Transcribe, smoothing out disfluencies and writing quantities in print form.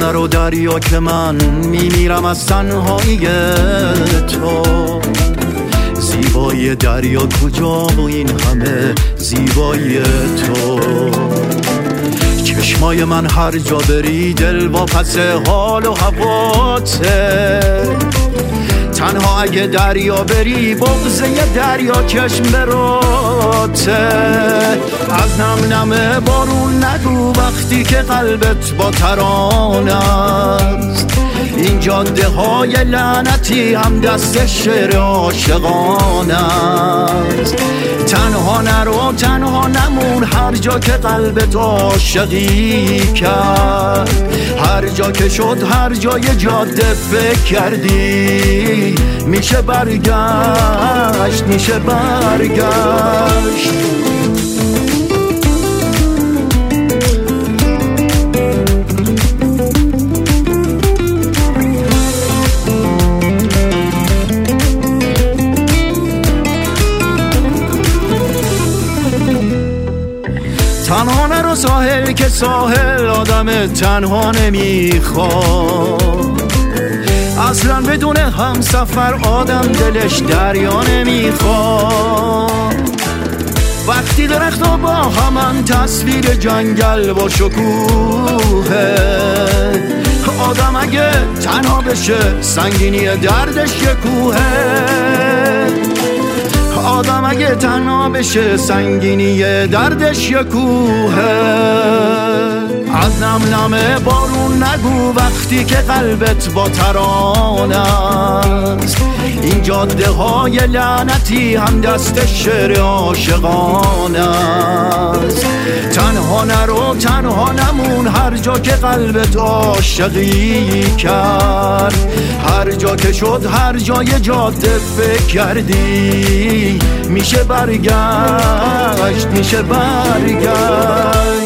نرو دریا که من میمیرم از تنهایی تو. زیبایی دریا کجا و این همه زیبایی تو. چشمای من هر جا بری دل واپس حال و هواته. تنها اگه دریا بری بغضه یه دریا چشم براته. از نم نم بارون نگو وقتی که قلبت با ترانه است. این جاده های لعنتی هم دست شعر عاشقانه است. تنها نرو تنها نمون هر جا که قلبت عاشقی کرد. هر جا که شد هر جای جاده فکر کردی میشه برگشت میشه برگشت. تنها نرو ساحل که ساحل آدم تنها نمیخواد. اصلا بدون همسفر آدم دلش دریا نمیخواد. وقتی درخت با همان تصویر جنگل با شکوهه. آدم اگه تنها بشه سنگینی دردش یه کوهه. آدم اگه تنها بشه سنگینی دردش یه کوهه. از نم نم بارون نگو وقتی که قلبت با ترانه است. این جاده های لعنتی هم دست شعر عاشقانه است. تنها نرو تنها نمون هر جا که قلبت عاشقی کرد. هر جا که شد هر جای جاده فکر کردی میشه برگشت میشه برگشت.